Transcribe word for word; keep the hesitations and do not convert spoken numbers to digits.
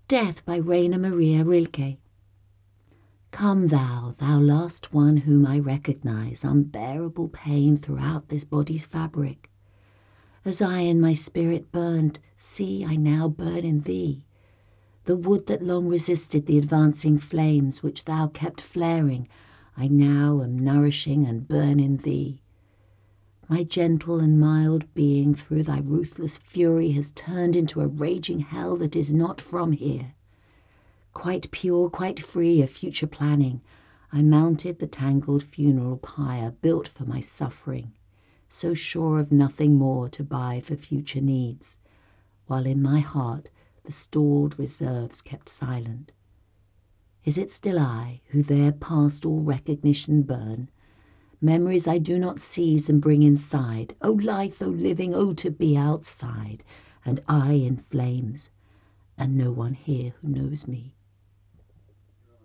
Death by Rainer Maria Rilke. Come thou, thou last one whom I recognize, unbearable pain throughout this body's fabric. As I in my spirit burned, see, I now burn in thee. The wood that long resisted the advancing flames which thou kept flaring, I now am nourishing and burn in thee. My gentle and mild being through thy ruthless fury has turned into a raging hell that is not from here. Quite pure, quite free of future planning, I mounted the tangled funeral pyre built for my suffering, so sure of nothing more to buy for future needs, while in my heart the stored reserves kept silent. Is it still I who there past all recognition burn? Memories I do not seize and bring inside. O life, O living, O to be outside, and I in flames, and no one here who knows me.